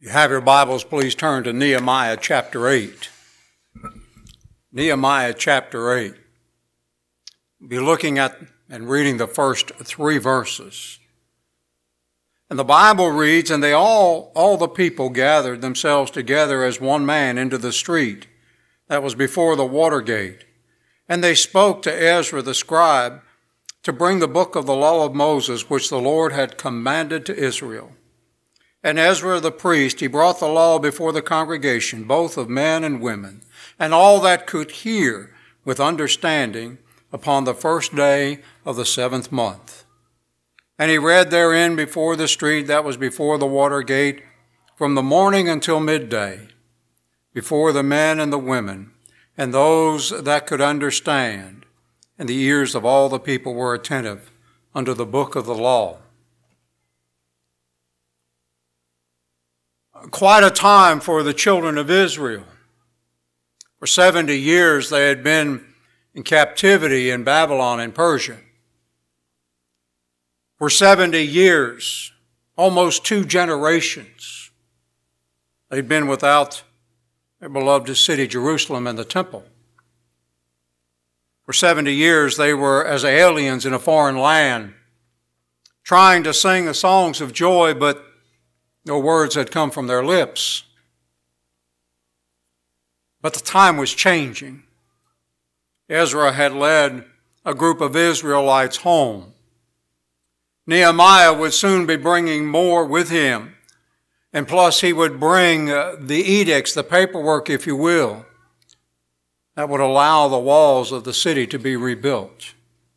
You have your Bibles, please turn to Nehemiah chapter 8. Nehemiah chapter 8. We'll be looking at and reading the first 3 verses. And the Bible reads, "And they all the people gathered themselves together as one man into the street that was before the water gate. And they spoke to Ezra the scribe to bring the book of the law of Moses, which the Lord had commanded to Israel. And Ezra the priest, he brought the law before the congregation, both of men and women, and all that could hear with understanding upon the first day of the 7th month. And he read therein before the street that was before the water gate from the morning until midday, before the men and the women, and those that could understand, and the ears of all the people were attentive unto the book of the law." Quite a time for the children of Israel. For 70 years they had been in captivity in Babylon and Persia. For 70 years, almost 2 generations, they'd been without their beloved city, Jerusalem, and the temple. For 70 years they were as aliens in a foreign land, trying to sing the songs of joy, but no words had come from their lips. But the time was changing. Ezra had led a group of Israelites home. Nehemiah would soon be bringing more with him. And plus he would bring the edicts, the paperwork, if you will, that would allow the walls of the city to be rebuilt.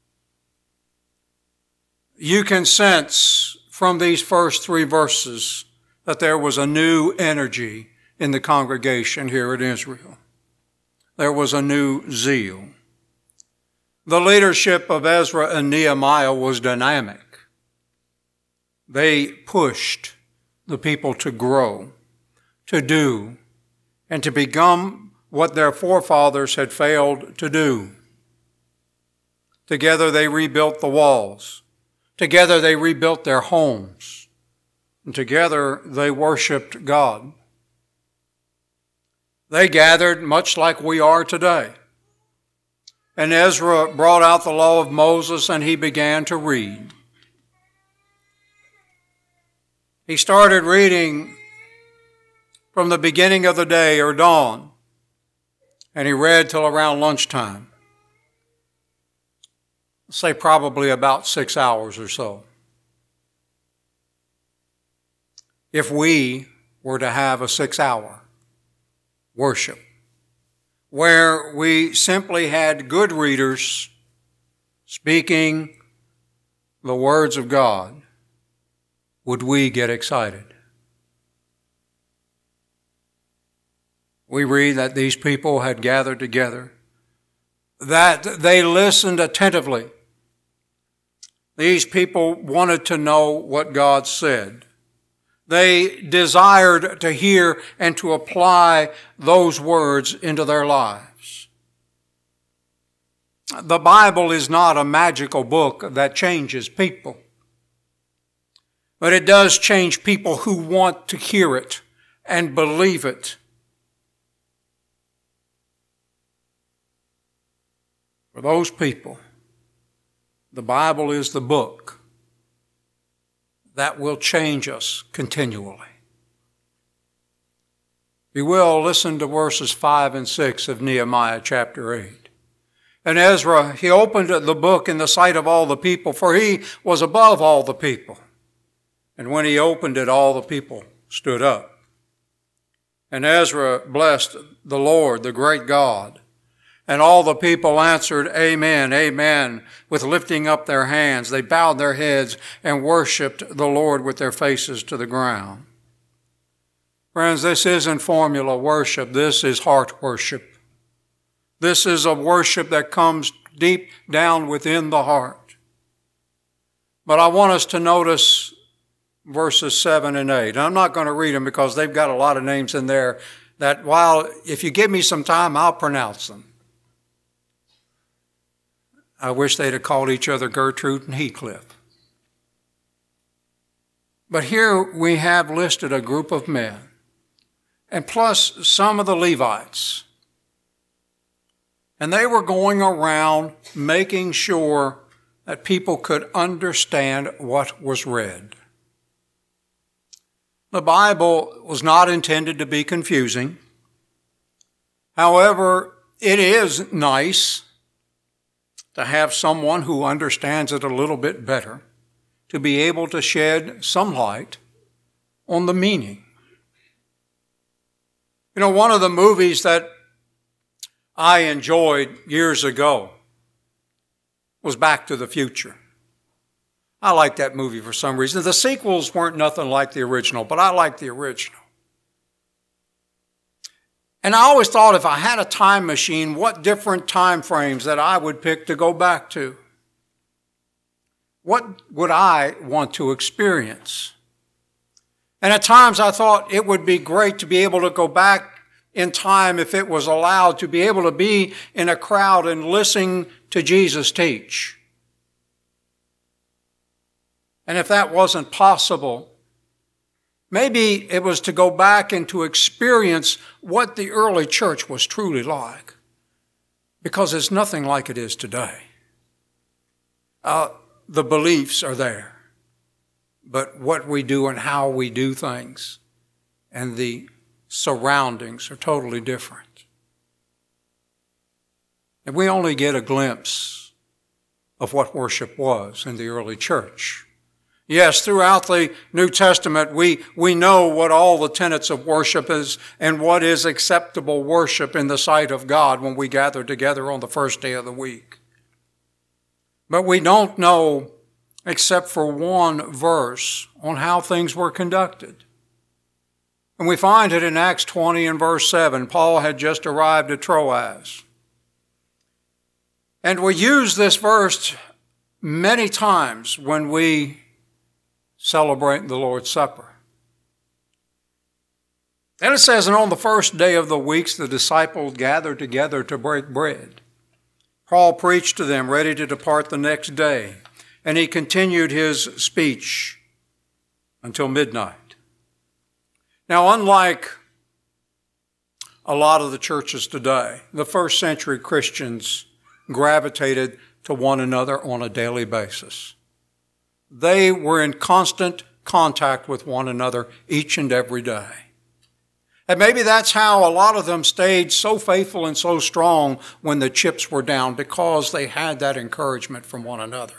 You can sense from these first 3 verses that there was a new energy in the congregation here in Israel. There was a new zeal. The leadership of Ezra and Nehemiah was dynamic. They pushed the people to grow, to do, and to become what their forefathers had failed to do. Together they rebuilt the walls. Together they rebuilt their homes. And together they worshiped God. They gathered much like we are today. And Ezra brought out the law of Moses and he began to read. He started reading from the beginning of the day or dawn, and he read till around lunchtime. Say probably about 6 hours or so. If we were to have a 6-hour worship where we simply had good readers speaking the words of God, would we get excited? We read that these people had gathered together, that they listened attentively. These people wanted to know what God said. They desired to hear and to apply those words into their lives. The Bible is not a magical book that changes people, but it does change people who want to hear it and believe it. For those people, the Bible is the book that will change us continually. If you will, listen to verses 5 and 6 of Nehemiah chapter 8. "And Ezra, he opened the book in the sight of all the people, for he was above all the people. And when he opened it, all the people stood up. And Ezra blessed the Lord, the great God. And all the people answered, Amen, Amen, with lifting up their hands. They bowed their heads and worshiped the Lord with their faces to the ground." Friends, this isn't formula worship. This is heart worship. This is a worship that comes deep down within the heart. But I want us to notice verses 7 and 8. And I'm not going to read them because they've got a lot of names in there that if you give me some time, I'll pronounce them. I wish they'd have called each other Gertrude and Heathcliff. But here we have listed a group of men and plus some of the Levites. And they were going around making sure that people could understand what was read. The Bible was not intended to be confusing. However, it is nice to have someone who understands it a little bit better, to be able to shed some light on the meaning. You know, one of the movies that I enjoyed years ago was Back to the Future. I liked that movie for some reason. The sequels weren't nothing like the original, but I liked the original. And I always thought if I had a time machine, what different time frames that I would pick to go back to. What would I want to experience? And at times I thought it would be great to be able to go back in time, if it was allowed, to be able to be in a crowd and listen to Jesus teach. And if that wasn't possible, maybe it was to go back and to experience what the early church was truly like, because it's nothing like it is today. The beliefs are there, but what we do and how we do things and the surroundings are totally different. And we only get a glimpse of what worship was in the early church. Yes, throughout the New Testament, we know what all the tenets of worship is and what is acceptable worship in the sight of God when we gather together on the first day of the week. But we don't know, except for one verse, on how things were conducted. And we find it in Acts 20 and verse 7. Paul had just arrived at Troas. And we use this verse many times when we celebrate the Lord's Supper. Then it says, and on the first day of the weeks, the disciples gathered together to break bread. Paul preached to them, ready to depart the next day, and he continued his speech until midnight. Now, unlike a lot of the churches today, the first century Christians gravitated to one another on a daily basis. They were in constant contact with one another each and every day. And maybe that's how a lot of them stayed so faithful and so strong when the chips were down, because they had that encouragement from one another.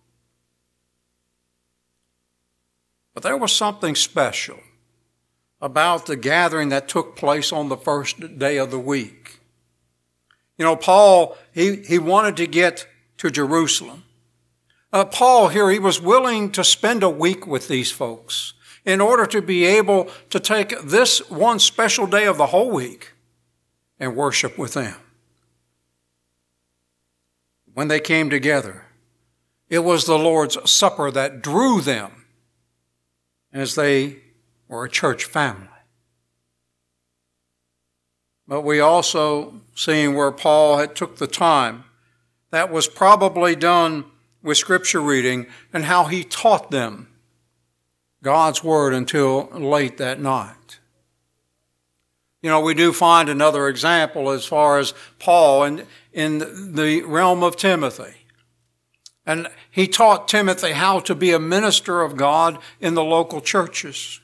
But there was something special about the gathering that took place on the first day of the week. You know, Paul, he wanted to get to Jerusalem. Paul here, he was willing to spend a week with these folks in order to be able to take this one special day of the whole week and worship with them. When they came together, it was the Lord's Supper that drew them as they were a church family. But we also see where Paul had took the time that was probably done with scripture reading and how he taught them God's word until late that night. You know, we do find another example as far as Paul in the realm of Timothy. And he taught Timothy how to be a minister of God in the local churches.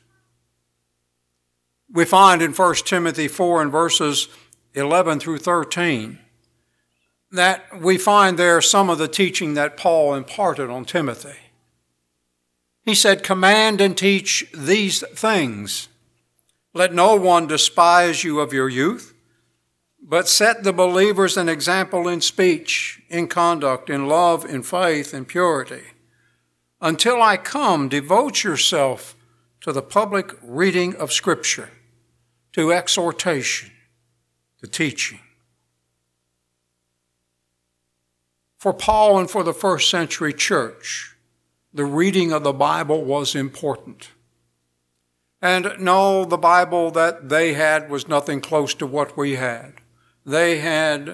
We find in 1 Timothy 4 and verses 11 through 13 that we find there some of the teaching that Paul imparted on Timothy. He said, command and teach these things. Let no one despise you of your youth, but set the believers an example in speech, in conduct, in love, in faith, in purity. Until I come, devote yourself to the public reading of Scripture, to exhortation, to teaching. For Paul and for the first century church, the reading of the Bible was important. And no, the Bible that they had was nothing close to what we had. They had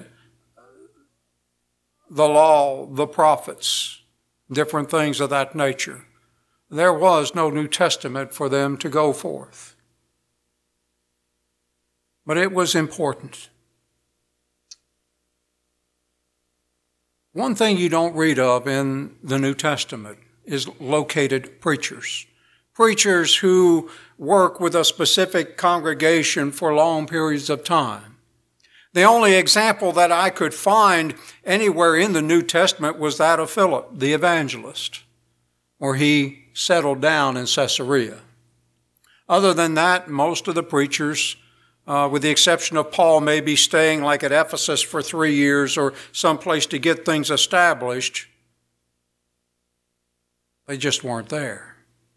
the law, the prophets, different things of that nature. There was no New Testament for them to go forth. but it was important. One thing you don't read of in the New Testament is located preachers. Preachers who work with a specific congregation for long periods of time. The only example that I could find anywhere in the New Testament was that of Philip, the evangelist, where he settled down in Caesarea. Other than that, most of the preachers, with the exception of Paul, may be staying like at Ephesus for 3 years or someplace to get things established. They just weren't there.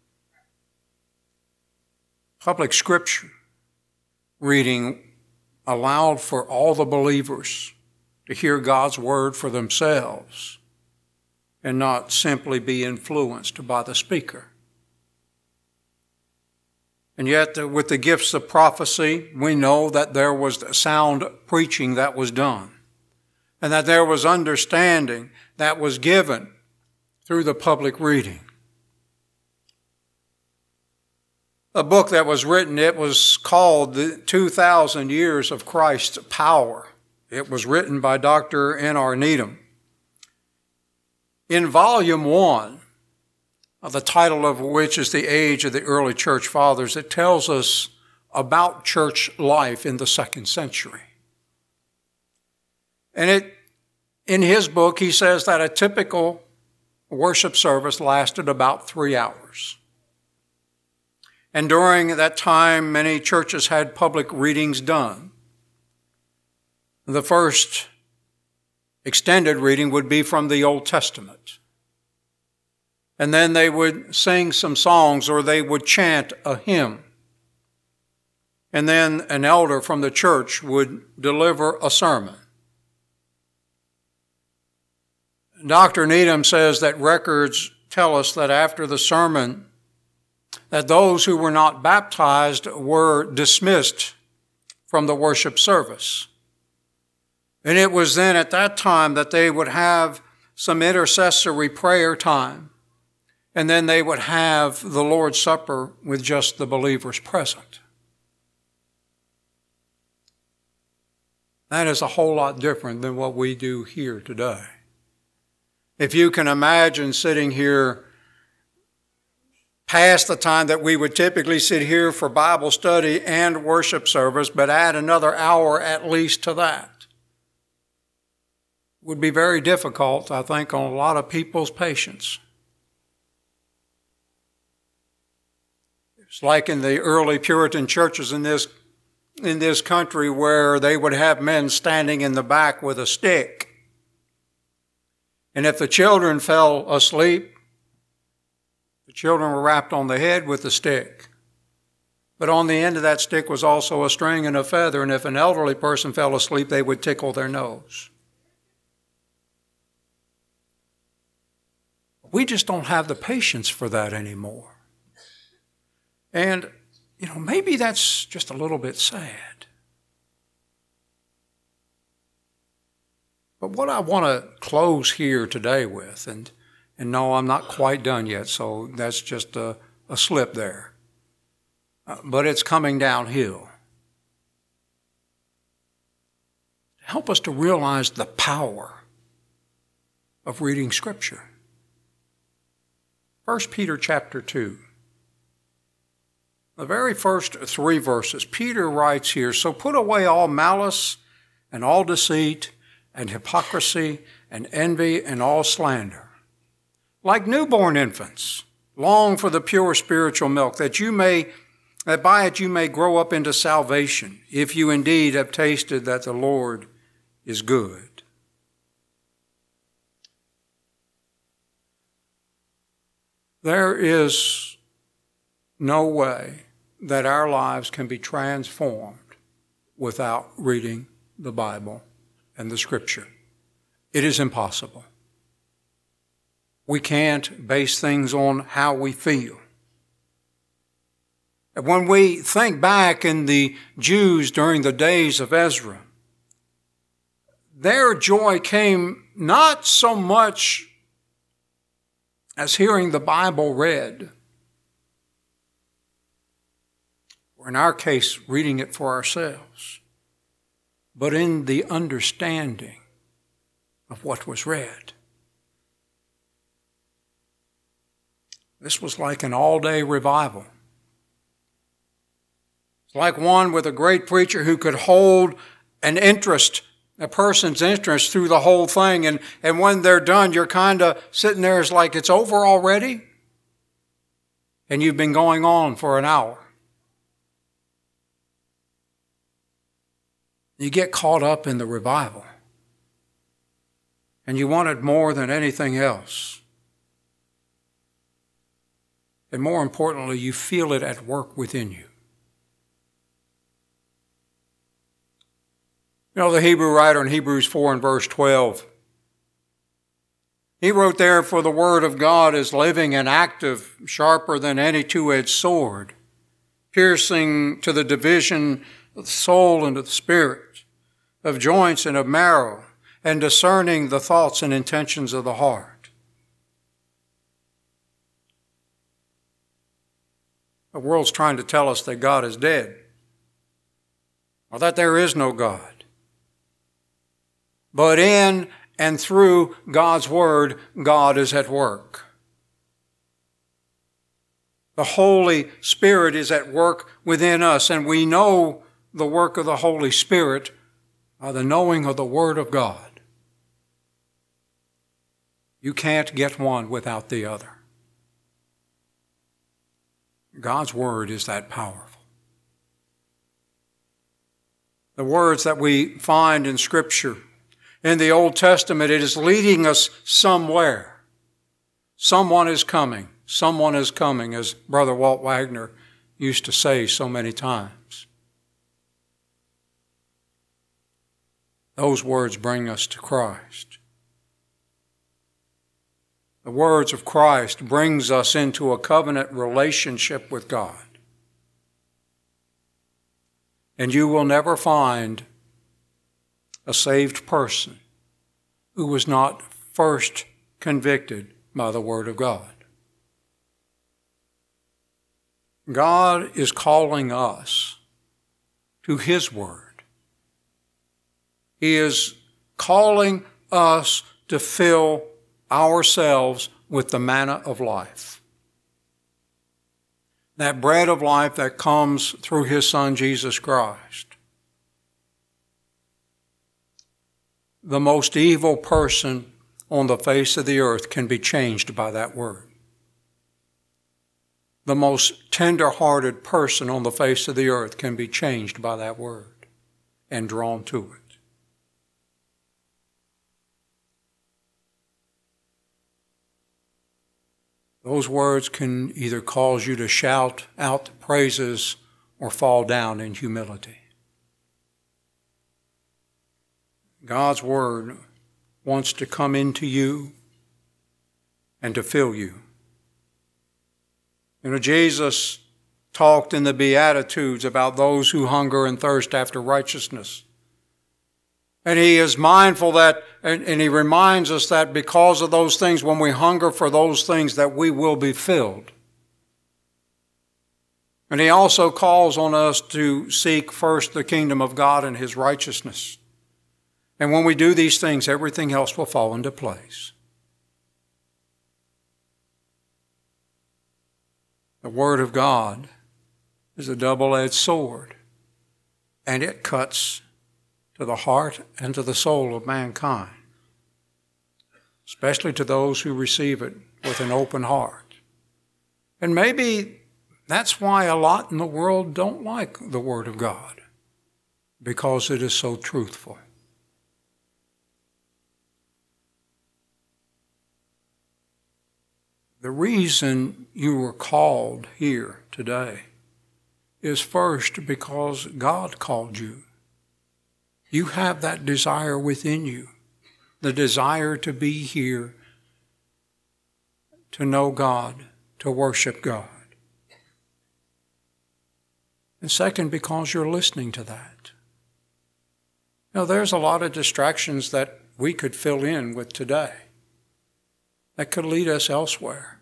Public scripture reading allowed for all the believers to hear God's word for themselves and not simply be influenced by the speaker. And yet, with the gifts of prophecy, we know that there was sound preaching that was done, and that there was understanding that was given through the public reading. A book that was written, it was called The 2,000 Years of Christ's Power. It was written by Dr. N.R. Needham. In volume 1, the title of which is The Age of the Early Church Fathers, it tells us about church life in the 2nd century. And in his book, he says that a typical worship service lasted about 3 hours. And during that time, many churches had public readings done. The first extended reading would be from the Old Testament. And then they would sing some songs or they would chant a hymn. And then an elder from the church would deliver a sermon. Dr. Needham says that records tell us that after the sermon, that those who were not baptized were dismissed from the worship service. And it was then at that time that they would have some intercessory prayer time, and then they would have the Lord's Supper with just the believers present. That is a whole lot different than what we do here today. If you can imagine sitting here past the time that we would typically sit here for Bible study and worship service, but add another hour at least to that, it would be very difficult, I think, on a lot of people's patience. It's like in the early Puritan churches in this country where they would have men standing in the back with a stick. And if the children fell asleep, the children were rapped on the head with a stick. But on the end of that stick was also a string and a feather, and if an elderly person fell asleep, they would tickle their nose. We just don't have the patience for that anymore. And, maybe that's just a little bit sad. But what I want to close here today with, and no, I'm not quite done yet, so that's just a slip there. But it's coming downhill. Help us to realize the power of reading Scripture. 1 Peter chapter 2. The very first 3 verses, Peter writes here, "So put away all malice and all deceit and hypocrisy and envy and all slander. Like newborn infants, long for the pure spiritual milk, that by it you may grow up into salvation, if you indeed have tasted that the Lord is good." There is no way that our lives can be transformed without reading the Bible and the Scripture. It is impossible. We can't base things on how we feel. And when we think back in the Jews during the days of Ezra, their joy came not so much as hearing the Bible read, or in our case, reading it for ourselves. but in the understanding of what was read. This was like an all-day revival. It's like one with a great preacher who could hold a person's interest through the whole thing. And when they're done, you're kind of sitting there, it's like it's over already. And you've been going on for an hour. You get caught up in the revival. And you want it more than anything else. And more importantly, you feel it at work within you. You know, the Hebrew writer in Hebrews 4 and verse 12, he wrote there, "For the word of God is living and active, sharper than any two-edged sword, piercing to the division of the soul and of the spirit, of joints and of marrow, and discerning the thoughts and intentions of the heart." The world's trying to tell us that God is dead, or that there is no God. But in and through God's Word, God is at work. The Holy Spirit is at work within us, and we know the work of the Holy Spirit by the knowing of the Word of God. You can't get one without the other. God's Word is that powerful. The words that we find in Scripture, in the Old Testament, it is leading us somewhere. Someone is coming. Someone is coming, as Brother Walt Wagner used to say so many times. Those words bring us to Christ. The words of Christ brings us into a covenant relationship with God. And you will never find a saved person who was not first convicted by the Word of God. God is calling us to His Word. He is calling us to fill ourselves with the manna of life. That bread of life that comes through His Son, Jesus Christ. The most evil person on the face of the earth can be changed by that word. The most tender-hearted person on the face of the earth can be changed by that word and drawn to it. Those words can either cause you to shout out praises or fall down in humility. God's Word wants to come into you and to fill you. You know, Jesus talked in the Beatitudes about those who hunger and thirst after righteousness. And He is mindful that, and He reminds us that because of those things, when we hunger for those things, that we will be filled. And He also calls on us to seek first the kingdom of God and His righteousness. And when we do these things, everything else will fall into place. The Word of God is a double-edged sword, and it cuts to the heart and to the soul of mankind, especially to those who receive it with an open heart. And maybe that's why a lot in the world don't like the Word of God, because it is so truthful. The reason you were called here today is first because God called you. You have that desire within you, the desire to be here, to know God, to worship God. And second, because you're listening to that. Now, there's a lot of distractions that we could fill in with today that could lead us elsewhere.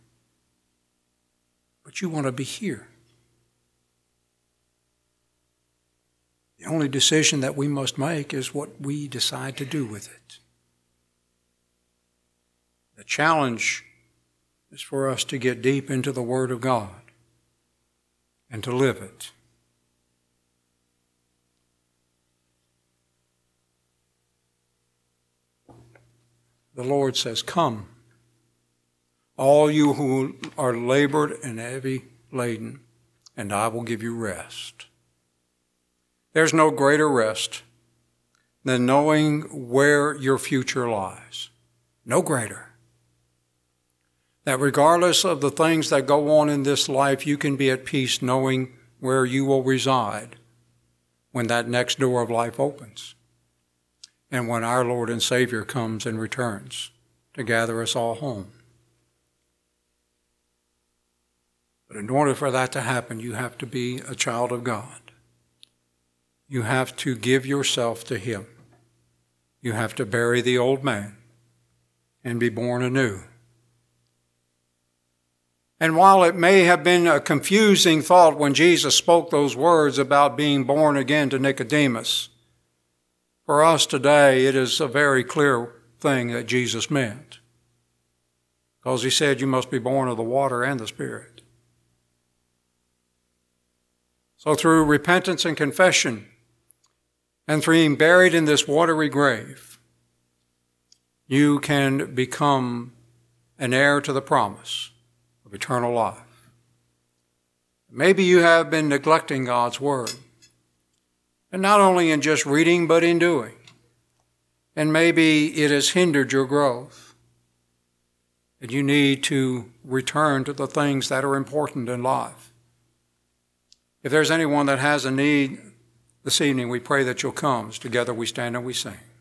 But you want to be here. The only decision that we must make is what we decide to do with it. The challenge is for us to get deep into the Word of God and to live it. The Lord says, "Come, all you who are labored and heavy laden, and I will give you rest." There's no greater rest than knowing where your future lies. No greater. That regardless of the things that go on in this life, you can be at peace knowing where you will reside when that next door of life opens and when our Lord and Savior comes and returns to gather us all home. But in order for that to happen, you have to be a child of God. You have to give yourself to Him. You have to bury the old man and be born anew. And while it may have been a confusing thought when Jesus spoke those words about being born again to Nicodemus, for us today it is a very clear thing that Jesus meant. Because He said you must be born of the water and the Spirit. So through repentance and confession, and through being buried in this watery grave, you can become an heir to the promise of eternal life. Maybe you have been neglecting God's Word, and not only in just reading, but in doing. And maybe it has hindered your growth, and you need to return to the things that are important in life. If there's anyone that has a need this evening, we pray that you'll come. As together we stand and we sing.